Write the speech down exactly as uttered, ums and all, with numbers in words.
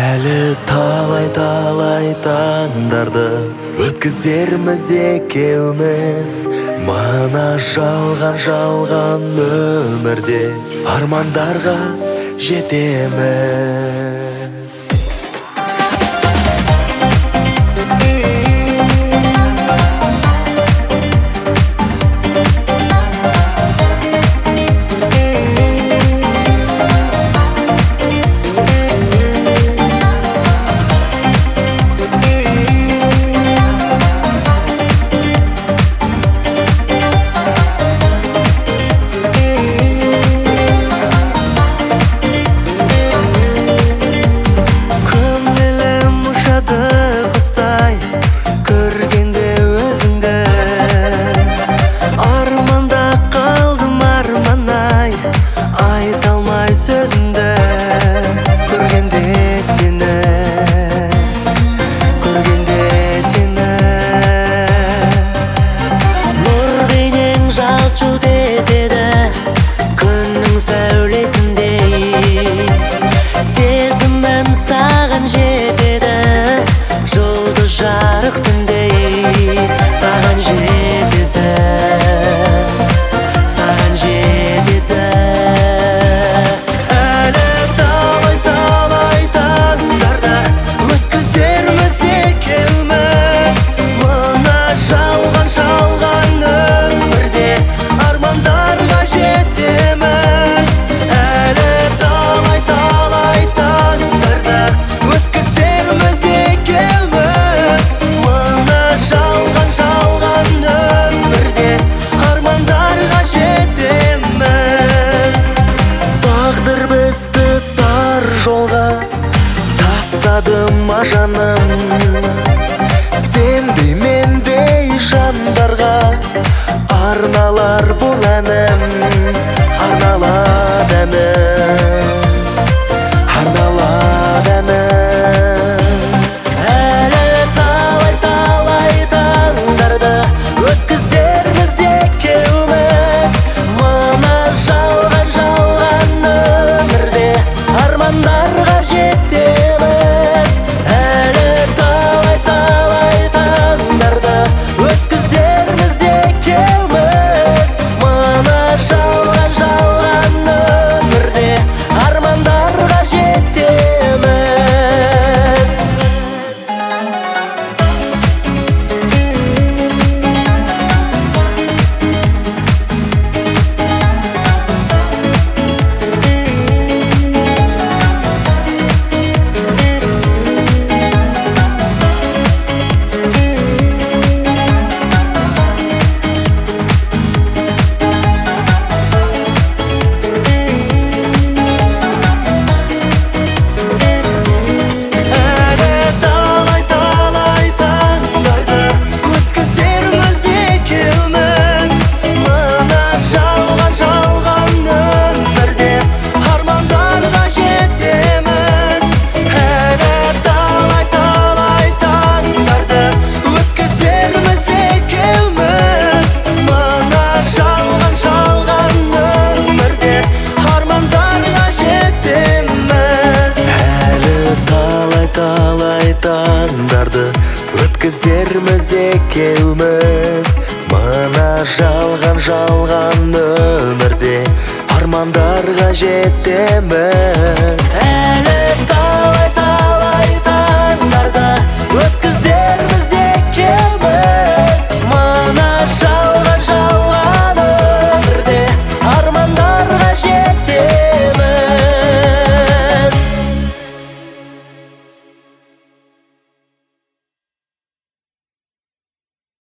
Әлі талай-талай таңдарды өткізерміз екеуміз, мына жалған-жалған өмірде армандарға жетеміз. Жолға тастадым ажаным, сендей мендей жандарға арналар бұл әнім, арналады әнім, арналады әнім. Әлі талай-талай таңдарды өткізерміз екеуміз, мына жалған-жалған өмірде армандарға жетеміз. Әлі талай-талай таңдарды өткізерміз екеуміз, мына жалған-жалған өмірде армандарға жетеміз. Таңдарды өткізерміз екеуміз, мына жалған-жалған өмірде армандарға жетеміз.